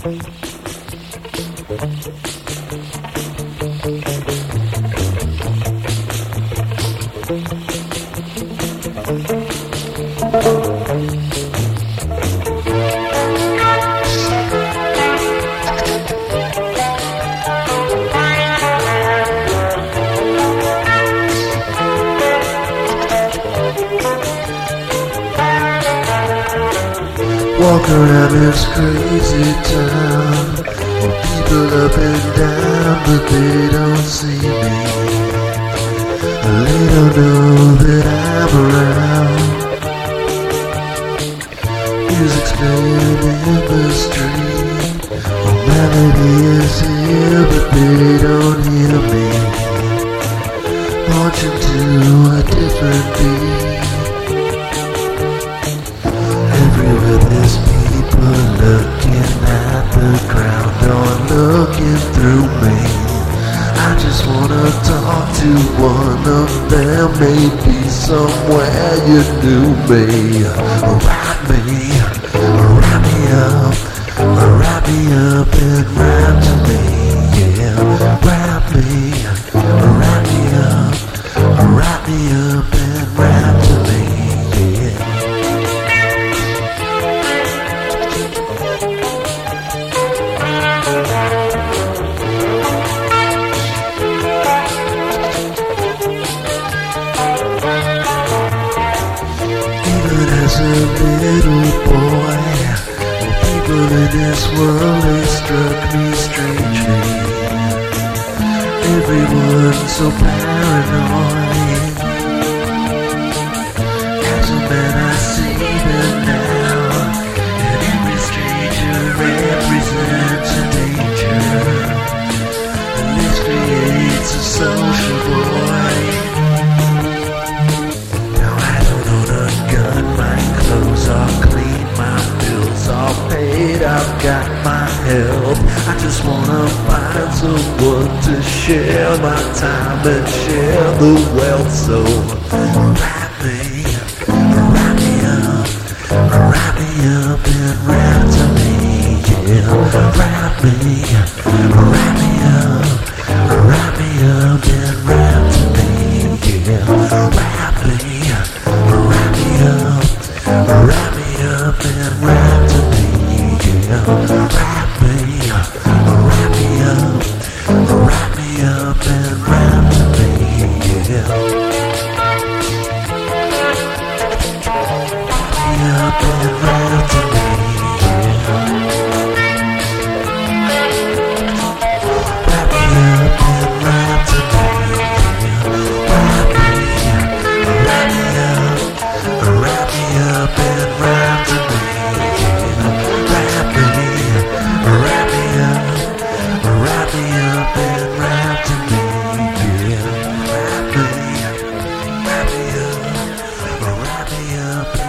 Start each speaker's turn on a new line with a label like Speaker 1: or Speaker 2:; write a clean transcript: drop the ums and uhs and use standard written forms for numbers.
Speaker 1: Walk around this crazy town, people up and down, but they don't see me. They don't know that I'm around. Music's playing in the street, melody is here, but they don't hear me. Marching to a different beat. Everywhere there's people looking at the ground or looking through me. I just wanna talk to one of them, maybe somewhere you knew me. Wrap me up, wrap me up and wrap to me, yeah. Wrap me up, wrap me up and wrap to me, yeah. As a little boy, people in this world, they struck me strangely. Everyone's so paranoid. As a man I see them now, and every stranger represents a danger. And this creates a social void. Clothes are clean, my bills are paid, I've got my health. I just wanna find someone to share my time and share the wealth. So wrap me up and wrap to me, yeah. Wrap me up and wrap to me, yeah. Wrap me up and wrap to me, yeah. Wrap me up and wrap to me, yeah. Wrap me up and wrap to me, yeah. Wrap me up and wrap to me, yeah. Wrap me up and wrap to me. Wrap me up.